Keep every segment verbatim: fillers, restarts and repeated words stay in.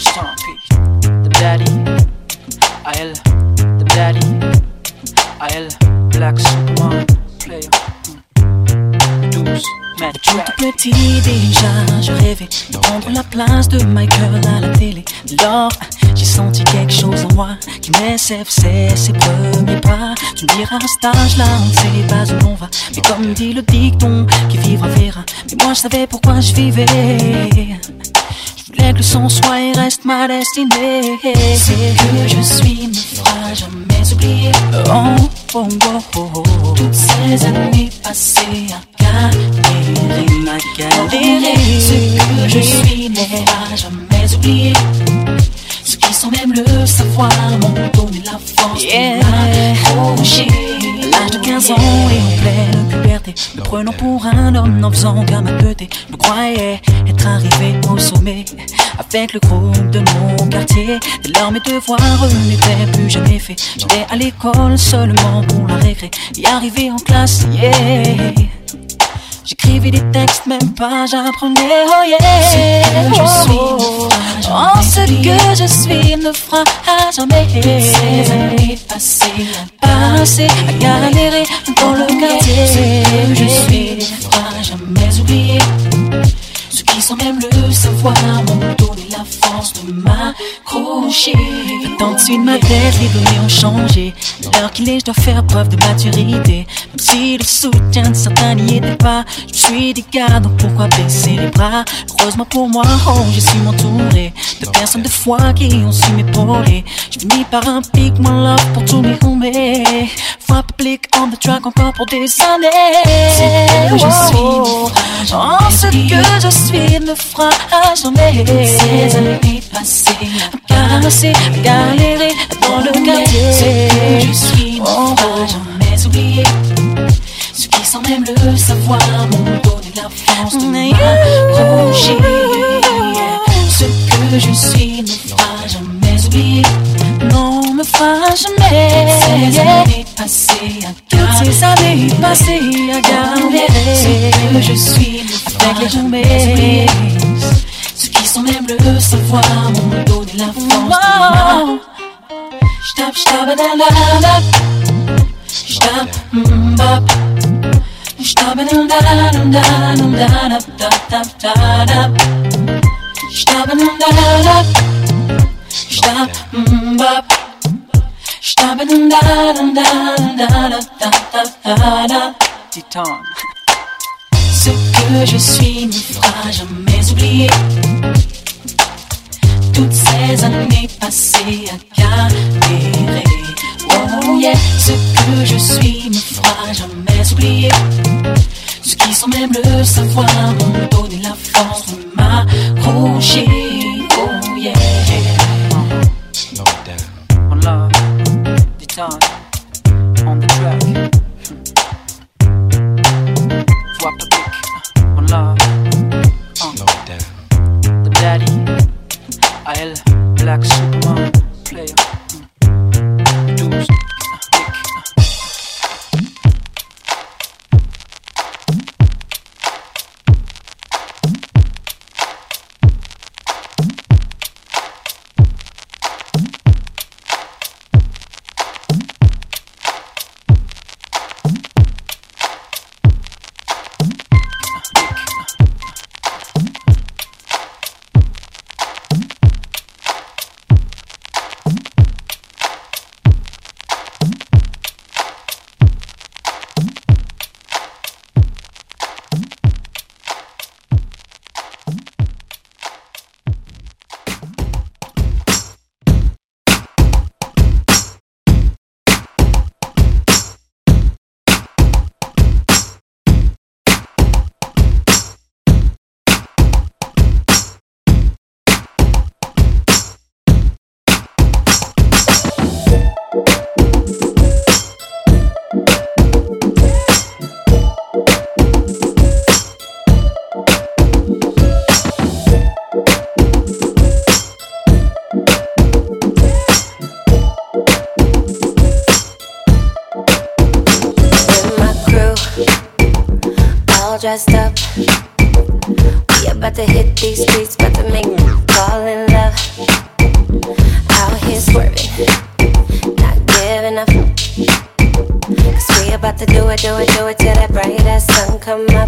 The daddy, A L, the daddy, A L, Black Superman, player, douze, Mad Track. Tout petit déjà, je rêvais de prendre la place de Michael à la télé. Alors, j'ai senti quelque chose en moi qui m'effraie ses premiers pas. Tu me diras à cet âge-là, on ne sait pas où l'on va. Mais comme dit le dicton, qui vivra verra. Mais moi je savais pourquoi je vivais. Je voulais que le son soit et reste ma destinée. Ce que je suis ne fera jamais oublier. Oh, oh, oh, oh, oh. Toutes ces années passées à galérer, ma galérer. Ce que je suis ne fera jamais oublier. Ceux qui sont même le savoir m'ont donné la force yeah. de m'accrocher. À l'âge de quinze ans et en pleine puberté, me prenant pour un homme, n'en faisant qu'à ma teuté. Je croyais être arrivé au sommet avec le groupe de mon quartier. Dès lors mes devoirs n'étaient plus jamais faits. J'étais à l'école seulement pour la récré. Y arriver en classe, yeah. J'écrivais des textes, même pas j'apprenais, oh yeah. Ce que je suis ne fera jamais. Oh, ce que je suis ne fera jamais. Toutes ces années passées à passer, à galérer dans le quartier. Ce que je suis ne fera jamais oublier. Ceux qui sont même le savoir m'ont donné la force de m'accrocher. Tant de suite ma tête, les données ont changé. L'heure qu'il est, je dois faire preuve de maturité. Même si le soutien de certains n'y était pas, je me suis dit gars, donc pourquoi baisser les bras. Heureusement pour moi, oh, j'ai su m'entourer de personnes de foi qui ont su m'épauler. Je finis par un pic, mon love pour tous mes homies. Foi public on the track encore pour des années. Ce que je suis ne fera jamais. Oh, ce que je suis ne fera jamais. Ces années passées à passer, à galérer dans le quartier. Ce que je suis ne fera jamais oublier. Ceux qui sans même le savoir m'ont donné la force de m'accrocher. Ce que je suis ne fera jamais oublier. Non, me fera jamais. Ces années passées à galérer. Toutes ces années passées à galérer. Ce que je suis ne fera jamais oublier. Ceux qui sont même le savoir m'ont donné la force de m'accrocher. J'tape, j'tape, da-da-da. J'tape, m'bap. J'tape, da-da-da-da-da-da-da-da-da-da. J'tape, da-da-da. J'tape, m'bap. J'tape, da-da-da-da-da-da-da-da-da. Titan. Ce que je suis ne fera jamais oublier. Toutes ces années passées à galérer. Oh yeah, ce que je suis ne fera jamais oublier. Ceux qui sont même le savoir m'ont donné la force de m'accrocher. Oh yeah. No doubt. One love, Titan, on the track. Voix publique, one love, uh. No doubt. The daddy, A L, Black Superman, player, douze, big. Dressed up, we about to hit these streets, about to make me fall in love. it, do it, do it till that bright ass sun come up.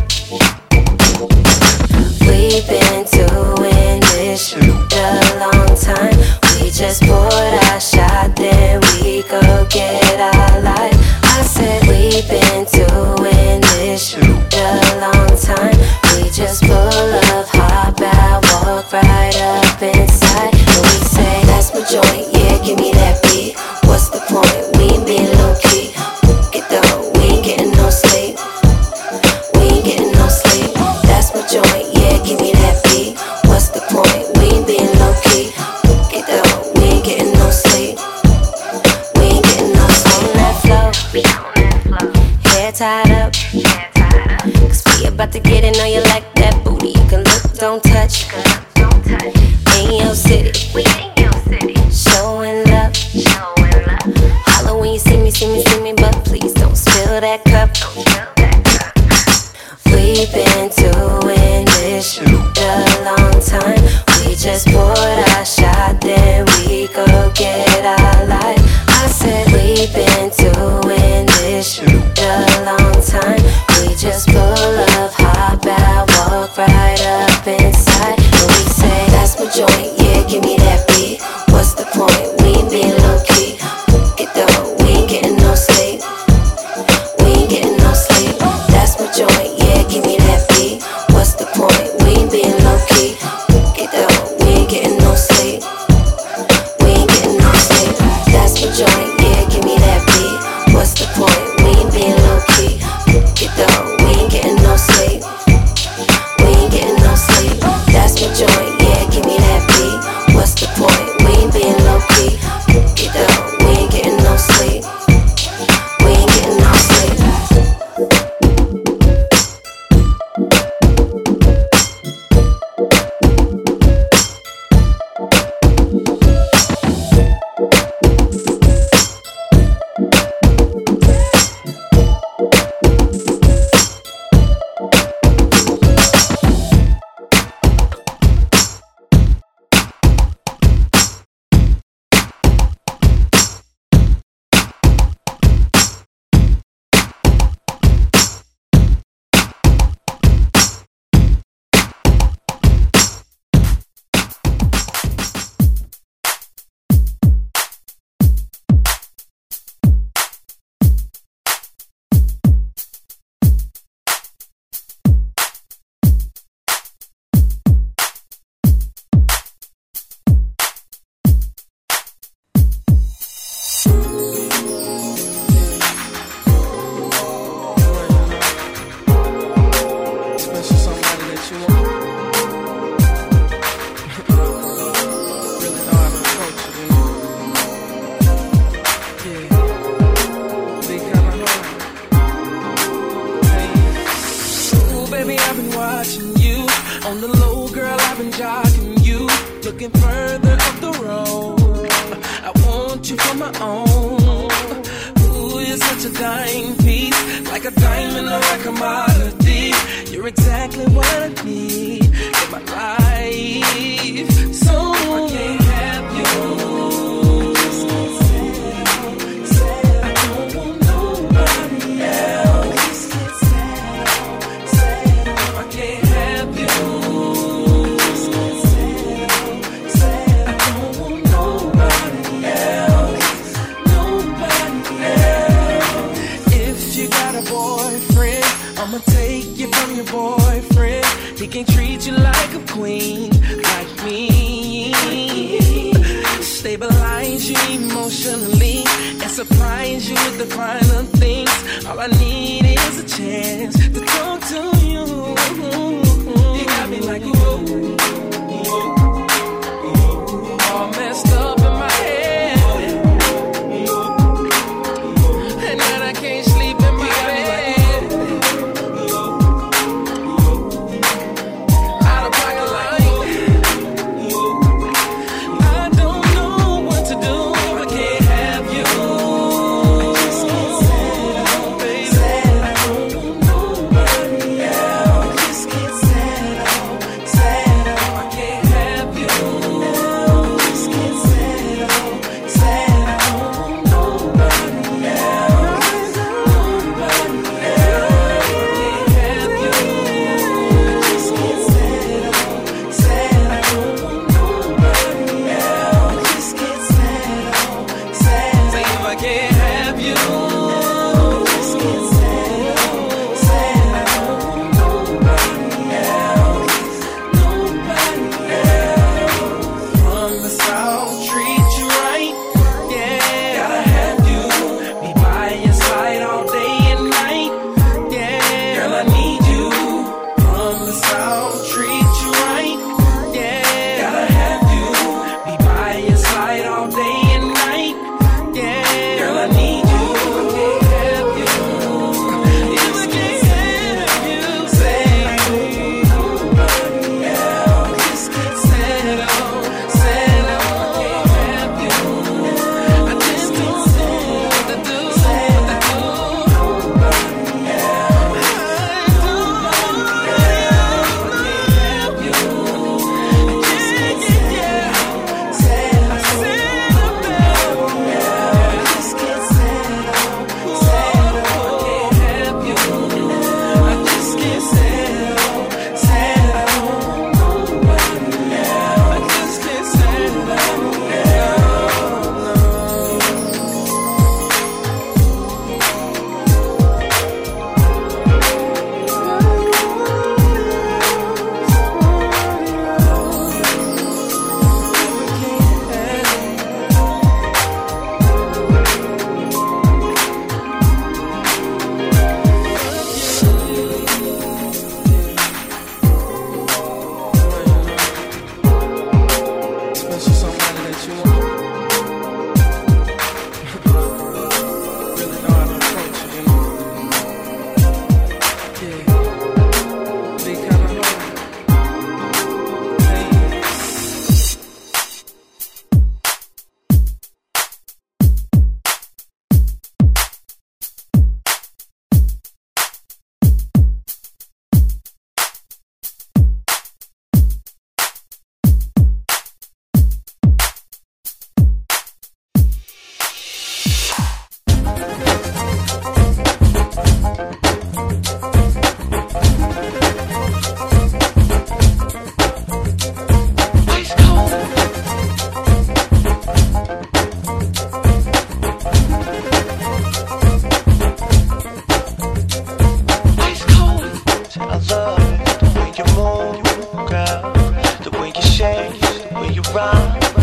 We've been doing this shit a long time. We just poured our shot, then we go get our life. I said we've been doing this shit a long time. We just pull up, hop out, walk right up inside, and we say that's my joint, yeah, give me that beat. What's the point? We ain't being low key. Get down, we ain't getting no sleep. We ain't getting no sleep. That's my joint, yeah, give me that beat. What's the point? We ain't being low key. Get down, we ain't getting no sleep. We ain't getting no sleep. On that flow, hair tied up, cause we about to get it. Know you like that booty. You can look, don't touch. In your city, showing love. Holla when you see me, see me, see me, but please don't spill that cup. We've been doing this shit a long time. We just poured our shot, then we go get our life. I said we've been doing this shit a long time. We just pull up, hop out, walk right up inside, and we say that's my joint, yeah, give me that beat. What's the point? We ain't being low key. Get down, we ain't getting no sleep. We ain't getting no sleep. That's my joint, yeah, give me that beat. What's the point? We ain't being low key. Get down, we ain't getting no sleep. We ain't getting no sleep. That's my joint, yeah, give me that beat. What's the point? We ain't being low key. Get down, we ain't getting no sleep. We ain't getting no sleep. That's my joint, yeah, give me that beat. What's the point? We ain't being low key. Get down, we ain't getting no sleep. We ain't getting no sleep.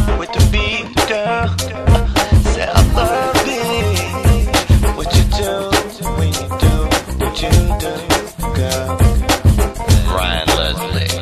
with the beat, girl. Say I love it. What you do when you do what you do, girl. Ryan Leslie.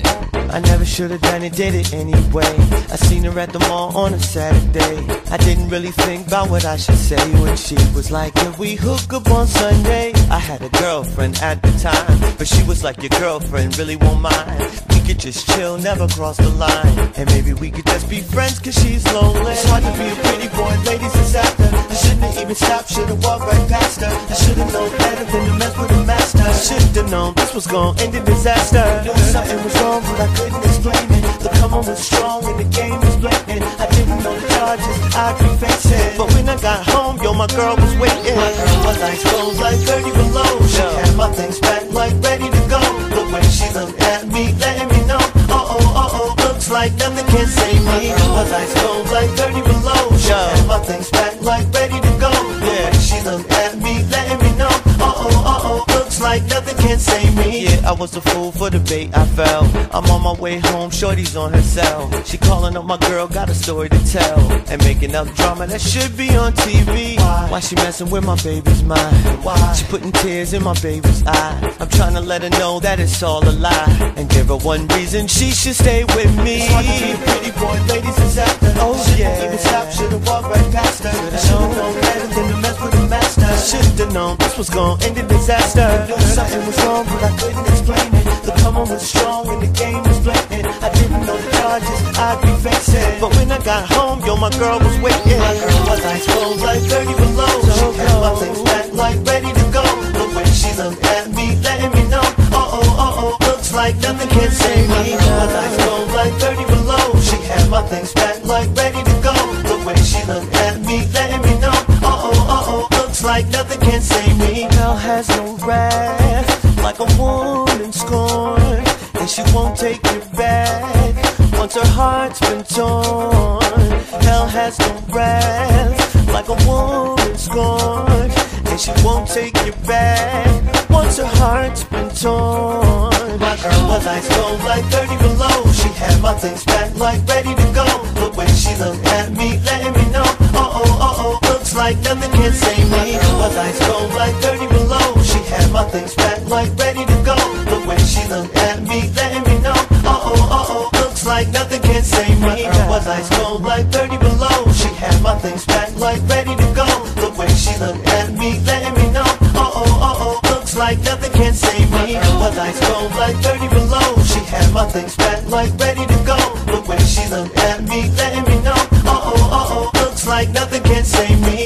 I never should've done it, did it anyway. I seen her at the mall on a Saturday. I didn't really think about what I should say when she was like, can we hook up on Sunday? I had a girlfriend at the time, but she was like, your girlfriend really won't mind. We could just chill, never cross the line. And maybe we could just be friends cause she's lonely. It's hard to be a pretty boy, ladies is after. I shouldn't have even stopped, should've walked right past her. I should've known better than to mess with a master. I should've known this was gonna end in disaster. Knew something was wrong but I couldn't explain it. The come on was strong and the game was blatant. I didn't know the charges I'd be facing, but when I got home, yo, my girl was waiting. My girl was like clothes like thirty below. She had my things packed like ready to go. The way she looked at me, letting me know, uh oh, uh oh, looks like nothing can save me. My eyes closed like thirty below. She had my things packed like ready to go. Yeah, she looked at me, letting me know, uh oh, uh oh, looks like nothing can save me. Yeah, I was a fool for the bait, I fell. I'm on my way home, shorty's on her cell. She calling up my girl, got a story to tell, and making up drama that should be on T V. Why, Why she messing with my baby's mind? Why she putting tears in my baby's eye? I'm trying to let her know that it's all a lie, and give her one reason she should stay with me. It's hard to be a pretty boy, ladies is after. Oh should've yeah, even stopped, should've walked right past her. I should've known better than to mess with a master. I should've known this was gonna end in disaster. Knew something was wrong but I couldn't explain it. The come on was strong and the game was blatant. I didn't know the charges I'd be facing, but when I got home, yo, my girl was waiting. My girl was eyes closed like thirty below. She had my things packed like ready to go. The way she looked at me, letting me know, uh oh, uh oh, looks like nothing can save me. My eyes closed like thirty below. She had my things packed like ready to go. The way she looked at me, letting me know, uh oh, uh oh, looks like nothing can save me. Hell has no wrath, like a woman scorned, and she won't take it back once her heart's been torn. Hell has no wrath, like a woman scorned, and she won't take it back once her heart's been torn. My girl was ice cold like thirty below. She had my things packed like ready to go. The way she looked at me, letting me know, uh oh, uh oh, looks like nothing can save me. Was ice cold like thirty below. She had my things packed like ready to go. The way she looked at me, letting me know, uh oh, uh oh, looks like nothing can save me. Was ice cold like thirty below. She had my things packed like ready to go. The way she looked at me, letting me know, uh oh, uh oh, looks like nothing can save me. Was ice cold like thirty below. She had my things packed like ready to go. The way she looked at me, letting me know, uh oh, uh oh, looks like nothing can save me.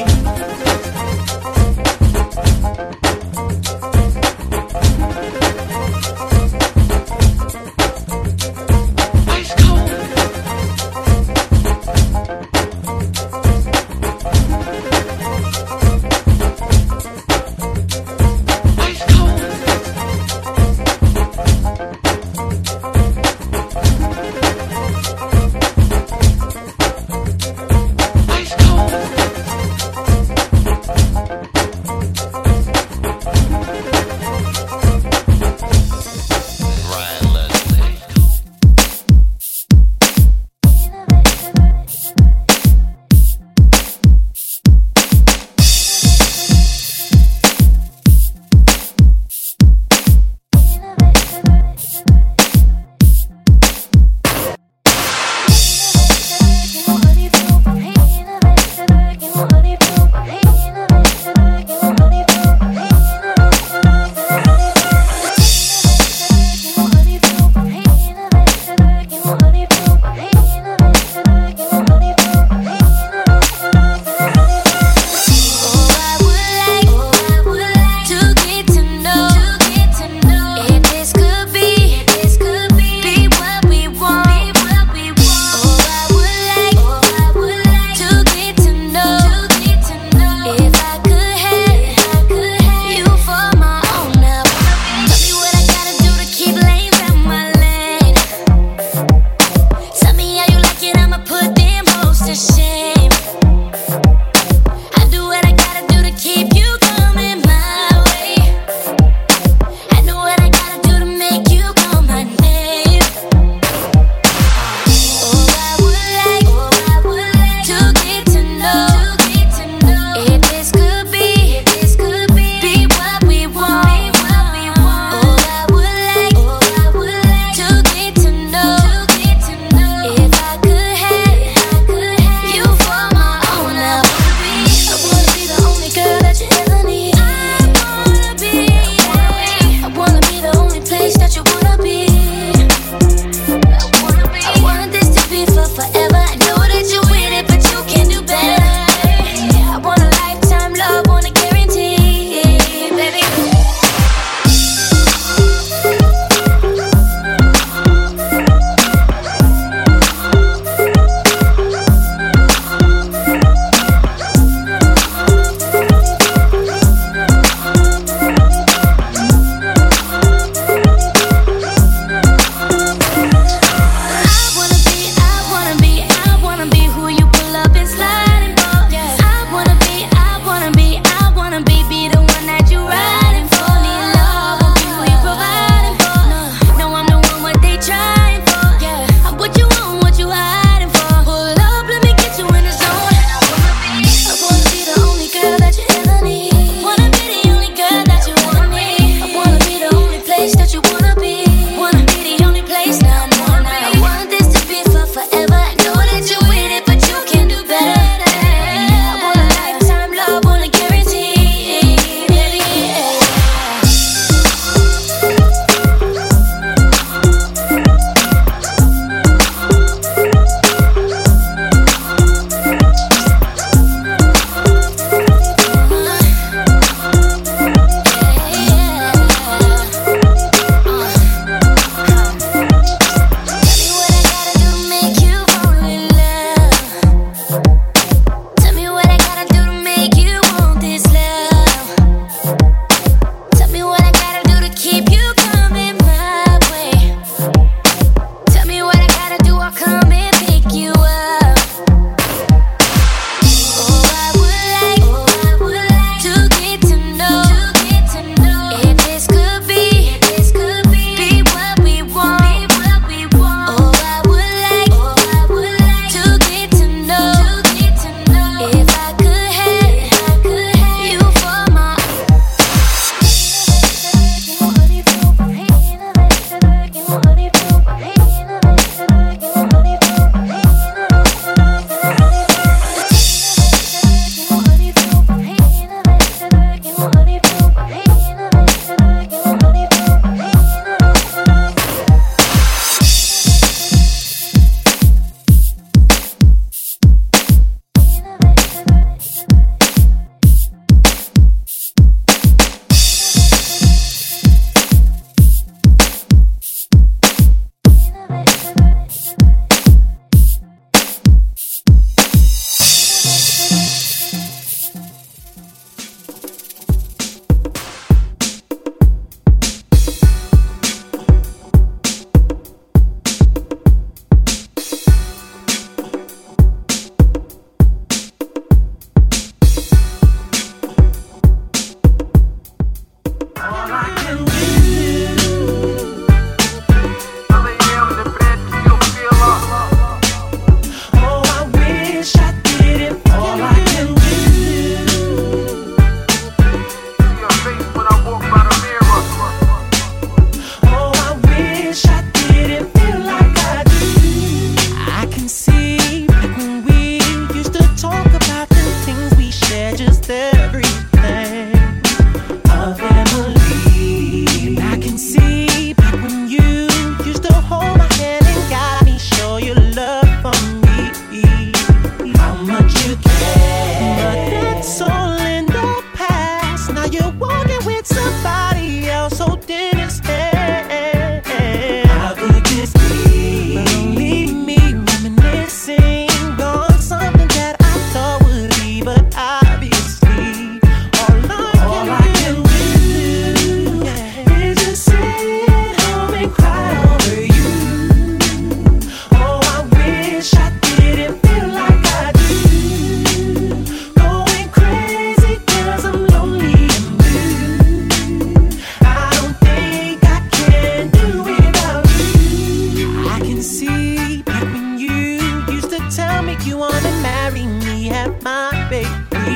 you wanna marry me, have my baby.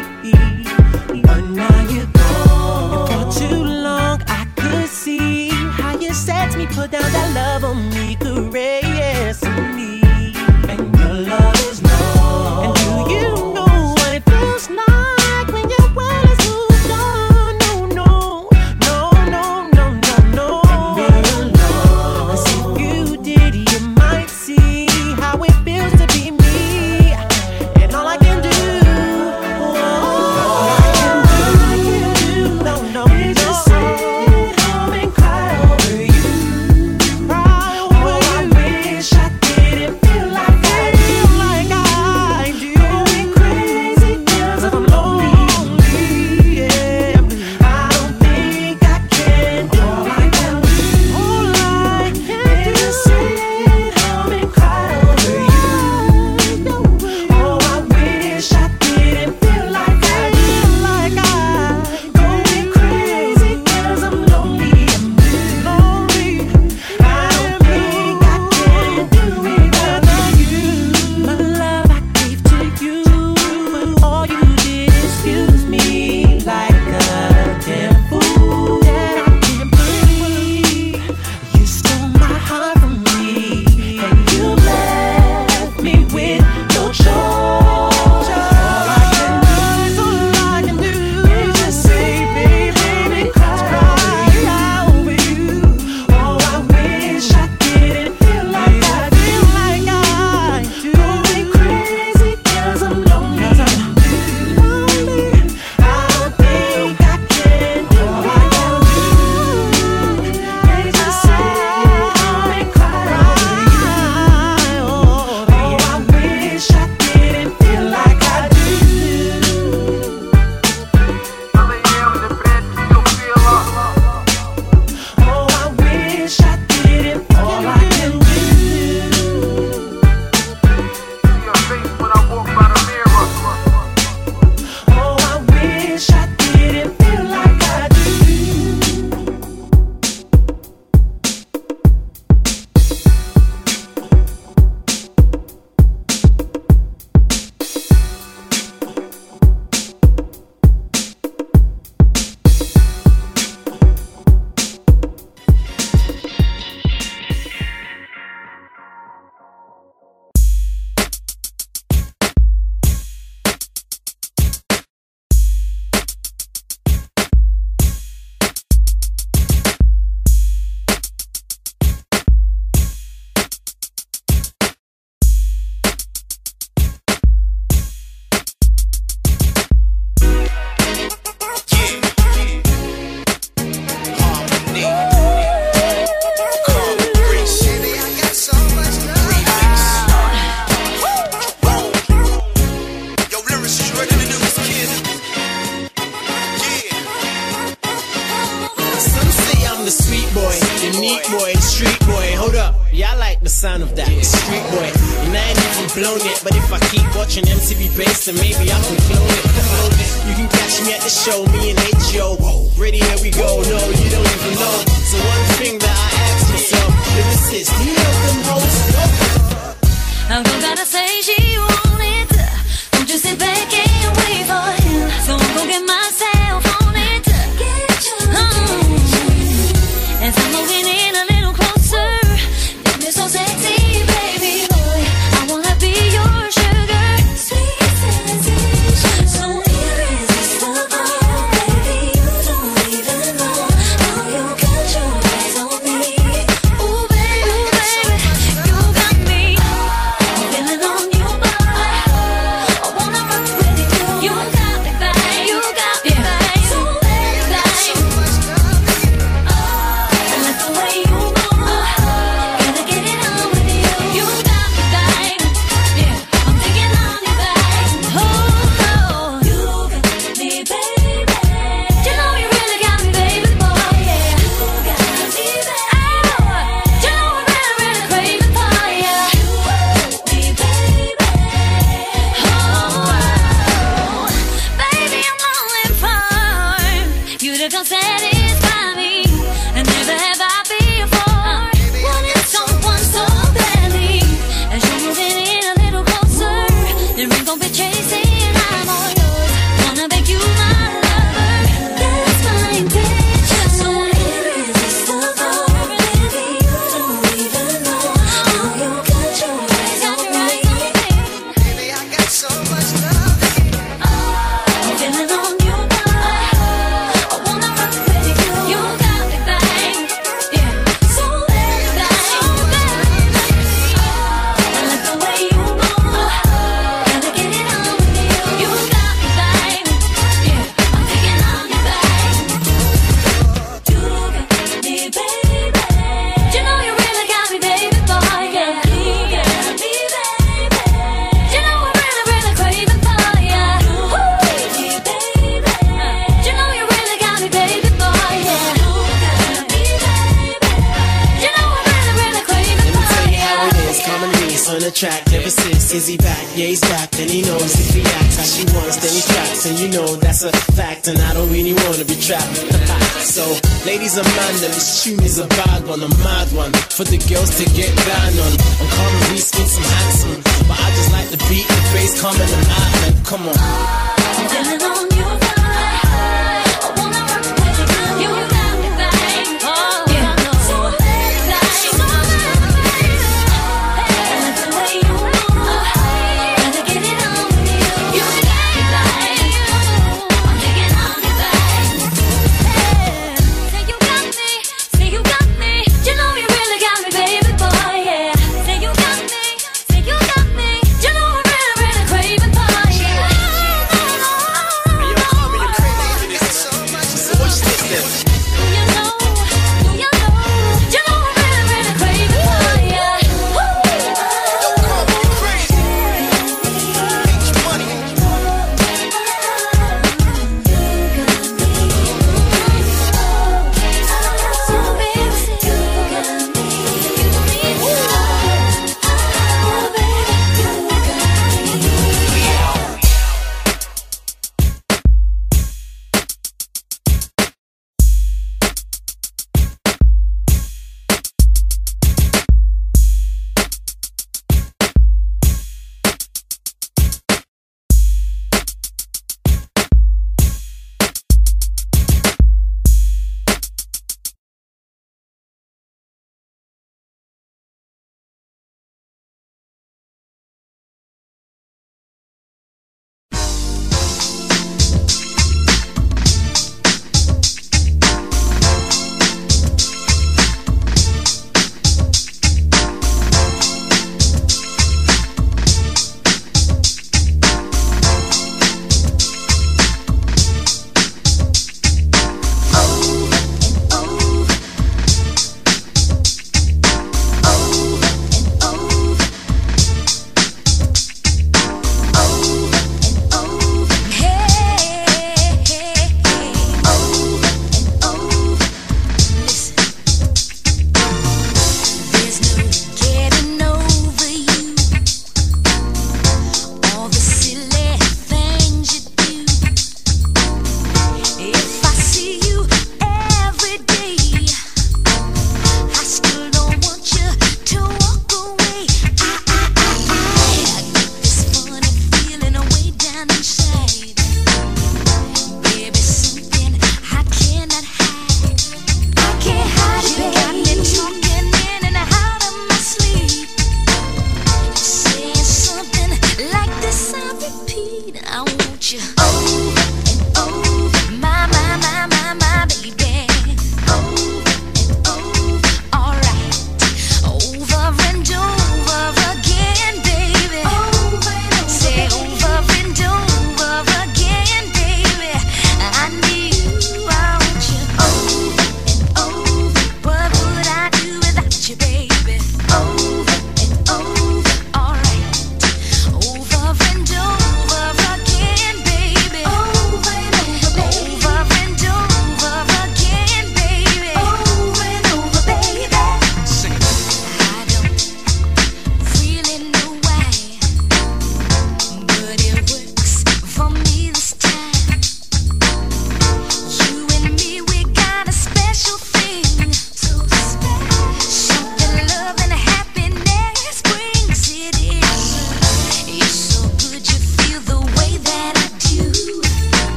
But now you're gone. And for too long I could see how you set me, put down that love on me, caressing me. And your love is known. And do you know what it feels like when your world is moved on? No, no, no, no, no, no, no. And you're alone. 'Cause if you did, you might see how it feels to be me. And all I can do, oh, all I can do, no, no, is just sit home and cry over you. Cry over you. I wish I didn't feel like I feel like I do. Going crazy 'cause I'm lonely, yeah. I don't think I can do all I can do. All I can do is sit home and cry over you. Oh, I wish I didn't feel like I feel like I going crazy 'cause I'm lonely. I'm lonely. I don't think I can do without you. My love I gave to you, but all you did is use me like a damn fool that I didn't believe. You stole my heart from me, and you left me with no choice. All I can do, all I can do is just say, baby, baby, cry over you. Oh, I wish I didn't feel like I feel like I do. Going crazy 'cause I'm lonely. Lonely. I don't think I can do all I can do. Is just sit home and cry over you. Oh, I wish I didn't feel like I do. Oh, I wish I didn't all I can do. Oh, I wish I didn't feel like I do. Some say I'm the sweet boy, the neat boy, street boy. Hold up, yeah, I like the sound of that, street boy. And I ain't even blown it, but if I keep watching M T V Base, then maybe I can clone it. You can catch me at the show, me and H O. Ready, here we go. No, you don't even know. So one thing that I ask myself, lyricist, do you know them hoes? I'm gonna gotta say she want it. Don't just sit back and wait for him. So I'm gonna get myself on it. Get your As I'm moving in a little closer, you're so sexy, baby boy. I wanna be your sugar, sweet sensation, so irresistible, baby. You don't even know how you got your eyes on me. Ooh, baby, ooh, baby, you got me feeling all gonna be chasing. I'm all yours. Wanna make you my lover. That's my intention. So irresistible. Track never sits, is he back? Yeah, he's back, and he knows if he acts how she wants, then he tracks, and you know that's a fact, and I don't really wanna be trapped. So, ladies and man, this tune is a bad one, a mad one, for the girls to get down on. I'm calling Reese with some handsome, but I just like the beat, the bass coming and out, man. Come on. I'm feeling on your vibe. I wanna rock with you. You got me, babe. Oh, yeah, no. So inside.